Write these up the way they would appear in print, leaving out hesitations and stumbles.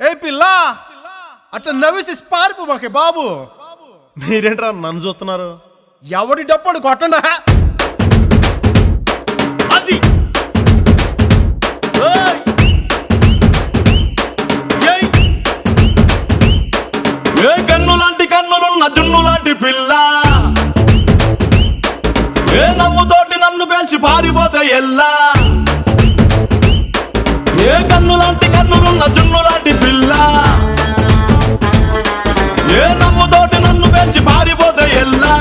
ఏ పిల్ల అట్లా నవ్వేసి పారిపో మాకే బాబు. మీరేంట్రా నన్ను చూస్తున్నారు? ఎవడి డప్పుడు కొట్టండా అది. ఏ కన్ను లాంటి కన్నులున్న జున్ను లాంటి పిల్ల, ఏ నవ్వుతోటి నన్ను పేల్చి పారిపోతే ఎల్లా. ఏ కన్ను లాంటి కన్నులున్న జున్ను లాంటి పిల్ల, ఏ నవ్వుతోటి నన్ను పేల్చి పారిపోతే ఎల్లా.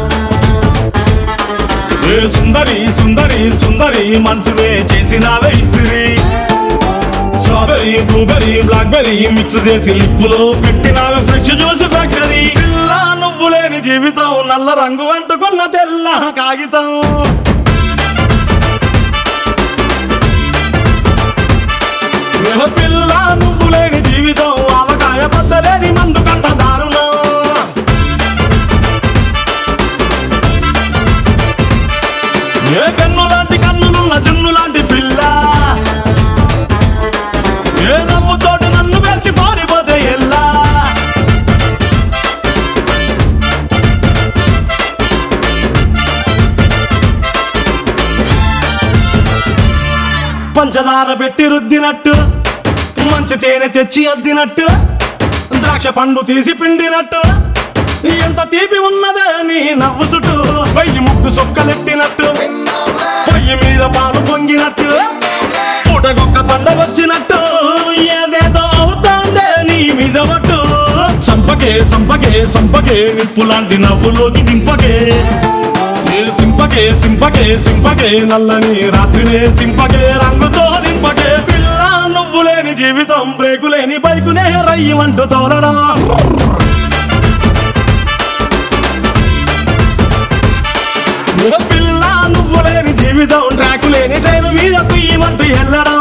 ఏ సుందరి సుందరి సుందరి మనసునే చేసినావే ఇస్త్రీ. స్ట్రాబెరీ బ్లూబెరీ బ్లాక్బెరీ మిక్స్ చేసి లిప్పులో పెట్టినావే ఫ్రెష్ జ్యూస్ ఫ్యాక్టరీ. పిల్ల నువ్వు లేని జీవితం నల్ల రంగు అంటుకున్న తెల్ల కాగితం. పిల్ల నువ్వు లేని జీవితం ఆవకాయ బద్దలేని మందు కంట దారుణం. ఏ కన్ను లాంటి కన్నులున్న జున్ను లాంటి పిల్ల, ఏ నవ్వుతోటి నన్ను వేసి పారిపోతే ఎల్లా. పంచదార పెట్టి రుద్దినట్టు, మంచి తేనె తెచ్చి అద్దినట్టు, ద్రాక్ష పండు తీసి పిండినట్టు, ఎంత తీపి ఉన్నదే నీ నవ్వు చుట్టూ. పొయ్యి ముగ్గు సొక్కలెట్టినట్టు, పొయ్యి మీద పాలు పొంగినట్టు, పూటకొక్క పండగ వచ్చినట్టు, ఏదేదో అవుతాందే నీ మీద పట్టు. సంపకే సంపకే సంపకే నిప్పు లాంటి నవ్వులోకి దింపకే. సింపకే సింపకే సింపకే నల్లని రాత్రినే సింపకే రంగుతో నింపకే. పిల్ల నువ్వు లేని జీవితం బ్రేకు లేని బైకునే రయ్యమంటూ తోలడం. పిల్ల నువ్వు లేని జీవితం ట్రాకు లేని ట్రైన్ మీద కుయ్యమంటూ వెళ్ళడం.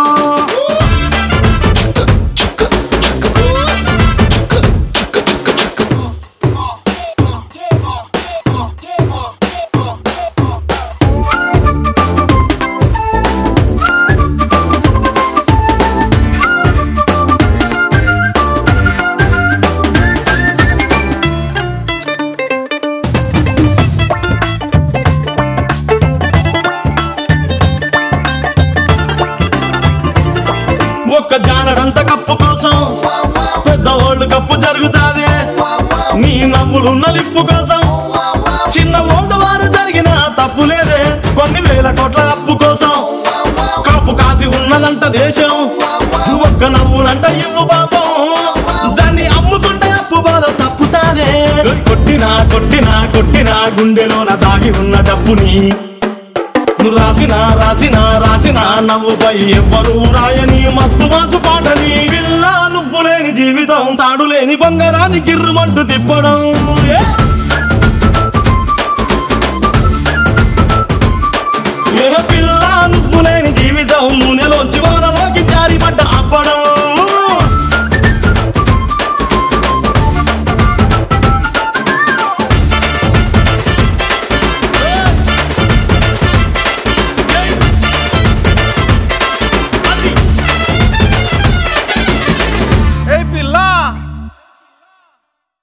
ఒక్క జానడంత కప్పు కోసం పెద్ద ఓల్డ్ కప్పు జరుగుతాదే. నీ నవ్వులున్న లిప్పు కోసం చిన్న ఓల్డ్ వారు జరిగిన తప్పు లేదే. కొన్ని వేల కోట్ల అప్పు కోసం కాపు కాసి ఉన్నదంట దేశం. ఒక్క నవ్వులంట ఇవ్వు పాపం, దాన్ని అమ్ముకుంటే అప్పు బాధ తప్పుతాదే. కొట్టినా కొట్టినా కొట్టినా గుండెలోన దాగి ఉన్న డబ్బుని రాసిన రాసిన రాసిన నవ్వుపై ఎవ్వరూ రాయని మస్తు మాసు పాటని. పిల్ల నువ్వు లేని జీవితం తాడు లేని బంగారాన్ని గిర్రుమంటూ తిప్పడం.